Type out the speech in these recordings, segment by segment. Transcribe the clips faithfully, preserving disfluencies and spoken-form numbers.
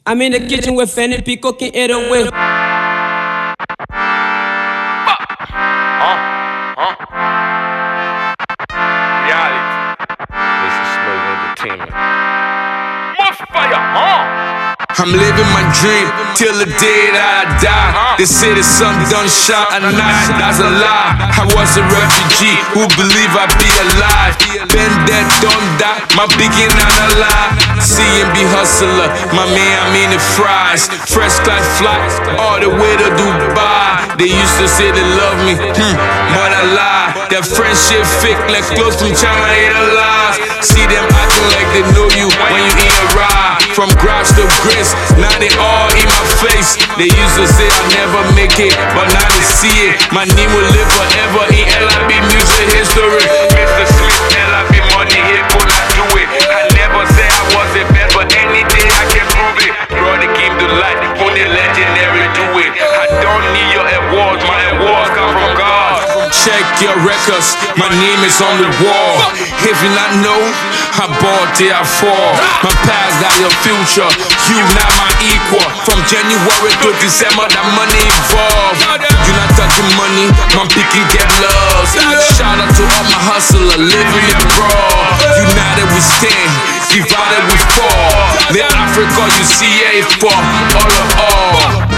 I'm in the kitchen with Fanny P cooking it away. Huh? Huh? Reality. This is Smooth Entertainment. More fire, huh? I'm living my dream till the day that I die. They say the sun don't shine at night, that's a lie. I was a refugee who believe I'd be alive. Been dead, don't die, my picking out a lie. C and B hustler, my man, I mean the fries. Fresh class fly, all the way to Dubai. They used to say they love me, hmm, but I lie. That friendship fake, like close from China, ain't a lie. See them acting like they know you when you eat a ride. From grass to grist, now they all in my face. They used to say I'll never make it, but now they see it. My name will live forever in L I B music history. Mister Smith, L I B money, here could I do it? I never say I was the best, but any day I can prove it. Brought the game to light, only legendary do it. I don't need your awards, my awards come from God. Check your records, my name is on the wall. If you not know, I bought till I fall. My past got your future, you not my equal. From January to December, that money involved. You not touching money, my picking get lost. Shout out to all my hustler, living it raw. United we stand, divided we fall. The Africa you see A for all of all.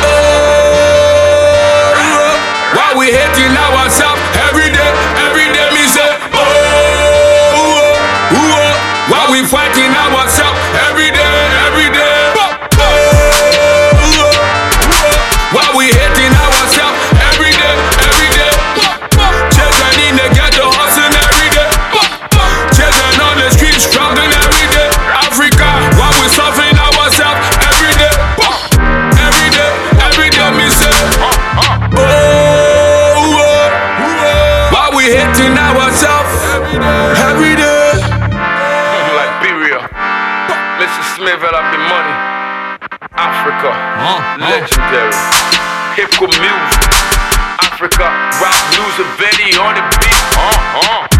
Why we hating ourselves every day, every day me say, oh, oh, oh. Why we fighting ourselves every day, every day, oh, oh, oh. Why we hating ourselves every day, every day, children in the ghetto hustling every day, children on the street struggling every day. Africa, why we suffering ourselves every day, every day, every day me say, oh, we hating ourselves every day. Liberia, Mister Smith, L I B money. Africa, uh, legendary. Uh. Hip hop music. Africa, rap music, Betty on the beat. Uh, uh.